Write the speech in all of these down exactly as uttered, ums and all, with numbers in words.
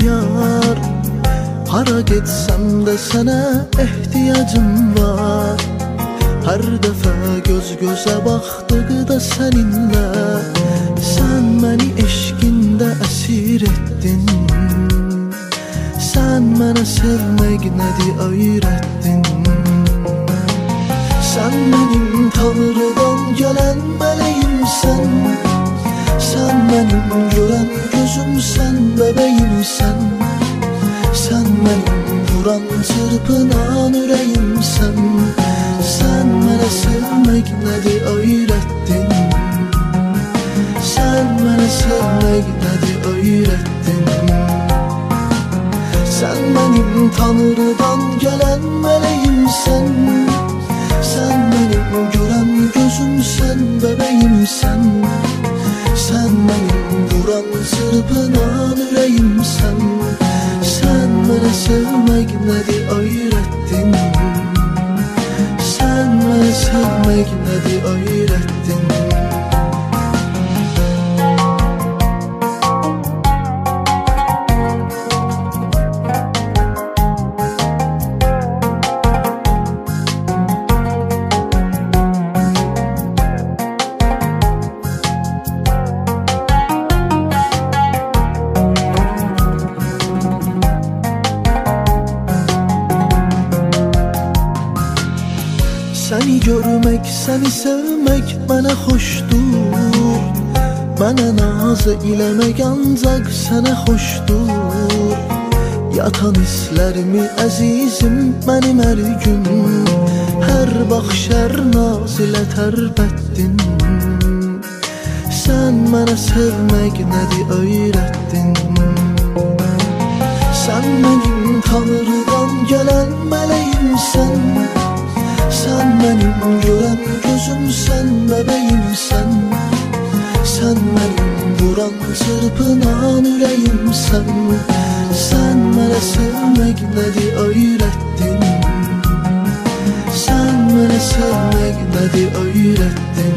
yar. Hara getsem de sana ihtiyacım var. Her defa göz göze baktıqda seninle, sen beni eşkinde esir ettin. Sen mənə sevmək nədir öyrətdin. Sen benim Tanrıdan gelen meleğimsen. Sen benim gören gözümsen, bebeğimsen. Sen benim vuran çırpınan yüreğimsen. Sen bana sevmek nedir öğrettin. Sen bana sevmek nedir öğrettin. Sen benim Tanrıdan gelen meleğimsen. Sen benim gören gözümsen, bebeğimsen. Sen benim vuran çırpınan yüreğimsen. Sen bana sevmek nedir öğrettin. Sen bana sevmek nedir öğrettin. Seni görmek, seni sevmek bana hoşdur. Bana nazı ilemek ancak sana hoşdur. Yatan hislerimi azizim benim her gün. Her bakşer naz ile terbettin. Sen bana sevmek nedir öğrettin. Sen benim Tanrıdan gelen meleğimsen. Sen benim gören gözümsen, bebeğimsen. Sen benim vuran çırpınan yüreğimsen. Sen bana sevmek nedir öğrettin. Sen bana sevmek nedir öğrettin.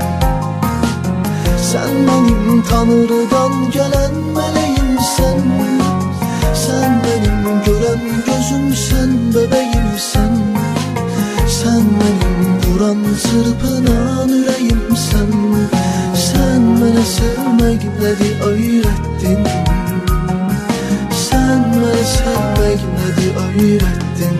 Sen benim Tanrıdan gelen meleğimsen. Sen benim gören gözümsen, bebeğimsen. Sen benim vuran çırpınan yüreğimsen. Sen bana sevmek nedir öğrettin. Sen bana sevmek nedir öğrettin.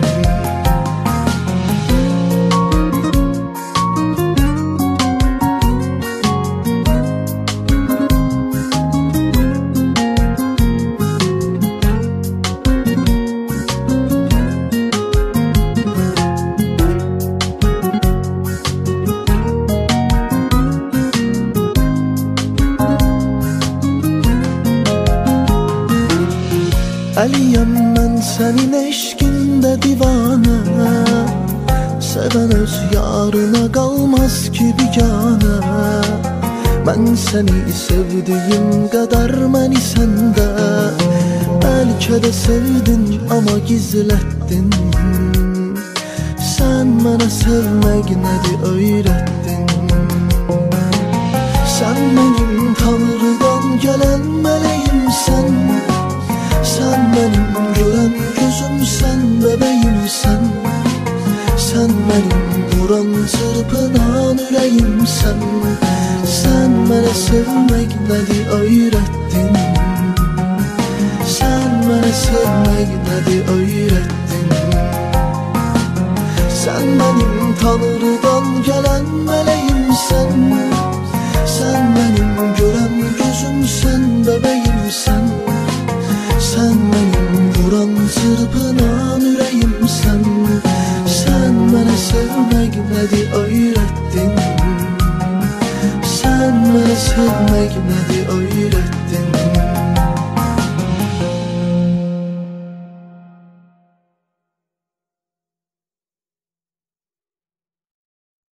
Əliyəm mən sənin eşkində divana. Seven öz yarına qalmaz ki bigana. Mən səni sevdiyim qədər məni səndə. Bəlkə də sevdin ama gizlətdin. Sen mənə sevmək nədir öyrətdin. Sen benim Tanrıdan gelen meleğimsen. Sen benim gören gözümsen, bebeğimsen. Sen benim vuran çırpınan yüreğimsen. Sen bana sevmek nedir öğrettin. Sen bana sevmek nedir öğrettin. Sen benim Tanrıdan gelen meleğimsen. Sen benim gören gözümsen, bebeğimsen. Sen benim vuran çırpınan yüreğimsen. Sen bana sevmek nedir öğrettin. Sen bana sevmek